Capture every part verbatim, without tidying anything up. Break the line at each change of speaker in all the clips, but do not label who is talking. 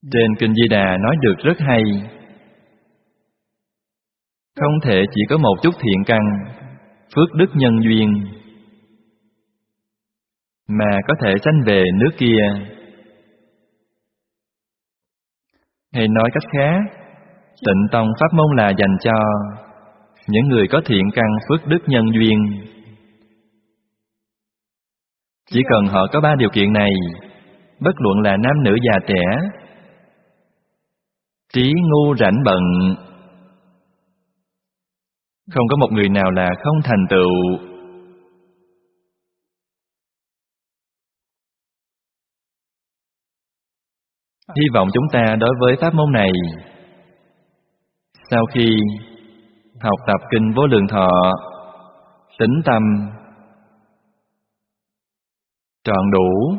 Trên Kinh Di Đà nói được rất hay. Không thể chỉ có một chút thiện căn, phước đức nhân duyên, mà có thể sanh về nước kia. Hay nói cách khác, Tịnh Tông pháp môn là dành cho những người có thiện căn phước đức nhân duyên. Chỉ cần họ có ba điều kiện này, bất luận là nam nữ già trẻ, trí ngu rảnh bận, không có một người nào là không thành tựu. Hy vọng chúng ta đối với pháp môn này, sau khi học tập Kinh Vô Lượng Thọ, tín tâm trọn đủ,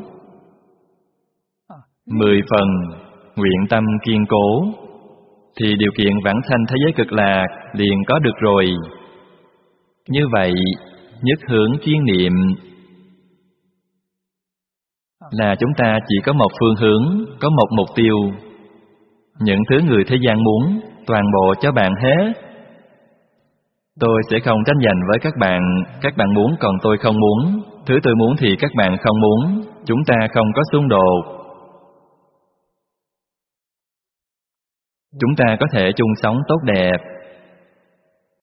mười phần nguyện tâm kiên cố, thì điều kiện vãng sanh thế giới cực lạc liền có được rồi. Như vậy, nhất hướng chuyên niệm là chúng ta chỉ có một phương hướng, có một mục tiêu. Những thứ người thế gian muốn, toàn bộ cho bạn hết. Tôi sẽ không tranh giành với các bạn. Các bạn muốn còn tôi không muốn. Thứ tôi muốn thì các bạn không muốn. Chúng ta không có xung đột. Chúng ta có thể chung sống tốt đẹp.